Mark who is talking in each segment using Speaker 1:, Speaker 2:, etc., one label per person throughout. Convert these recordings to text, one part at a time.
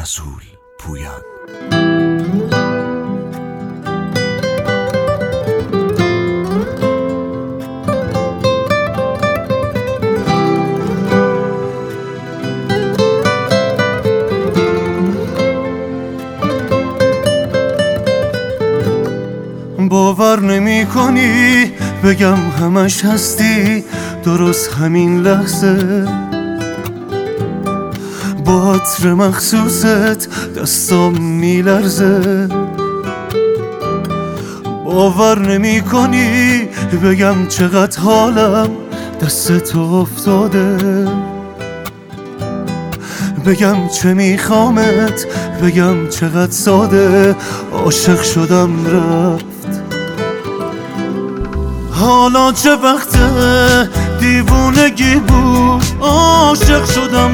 Speaker 1: رسول پویان.
Speaker 2: باور نمی کنی بگم همش هستی، درست همین لحظه با عطر مخصوصت دستام میلرزه. باور نمی کنی بگم چقدر حالم دست تو افتاده، بگم چه میخوامت، بگم چقدر ساده عاشق شدم رفت. حالا چه وقته دیوونگی بود، عاشق شدم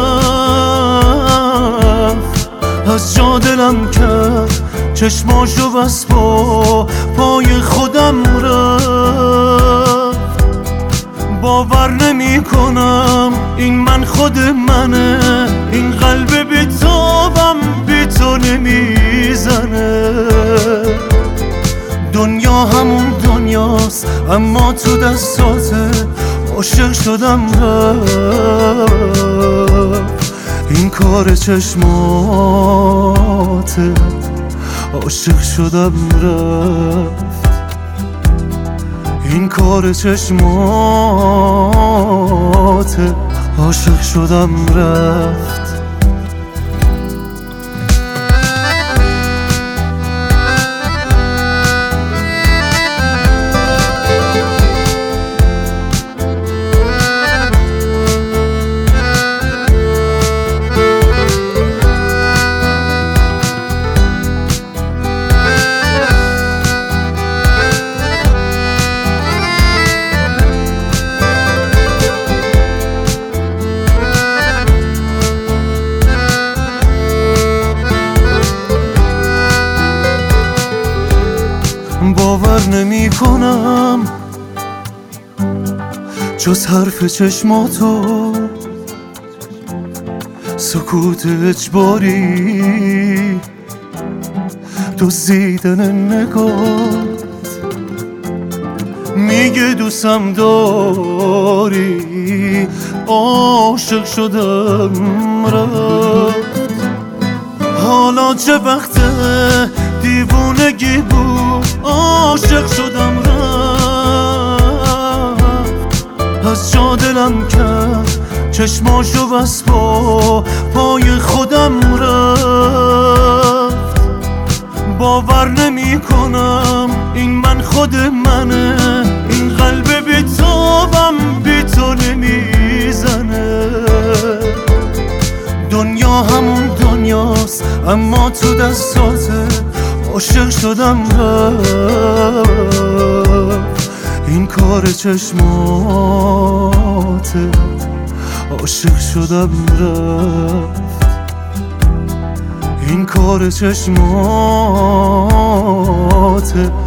Speaker 2: رفت. از جا دلم کرد چشماشو بس با پای خودم رفت. باور نمی کنم این من خود منه، این قلب بیتابم بی تو نمیزنه. دنیا همون دنیاست اما تو دستاته، عاشق شدم رفت. این کار چشماته، عاشق شدم رفت. این کار چشماته، عاشق شدم رفت. باور نمی کنم جز حرف چشماتو، سکوت اجباری، دزدیدن نگات. میگه دوستم داری، عاشق شدم رفت. حالا چه وقته دیوونگی بود، عاشق شدم رفت. از جا دلم کرد چشماشو بس با پای خودم رفت. باور نمی کنم این من خود منه، این قلب بیتابم بی تو نمیزنه. دنیا همون دنیاست اما تو دستاته، عاشق شدم رفت. این کار چشماته، عاشق شدم رفت. این کار چشماته،